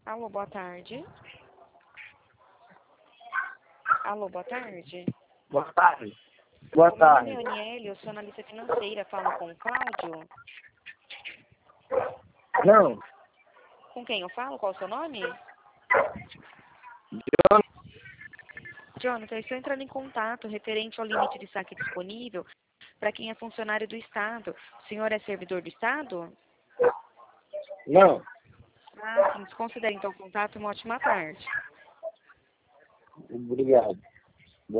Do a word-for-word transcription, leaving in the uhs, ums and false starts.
Alô, boa tarde. Alô, boa tarde. Boa tarde. Boa O meu tarde. nome é Aniele, eu sou analista financeira, falo com o Cláudio. Não. Com quem eu falo? Qual o seu nome? John. Jonathan, eu estou entrando em contato referente ao limite de saque disponível para quem é funcionário do Estado. O senhor é servidor do Estado? Não. Ah, sim. Considere então o contato uma ótima tarde. Obrigado.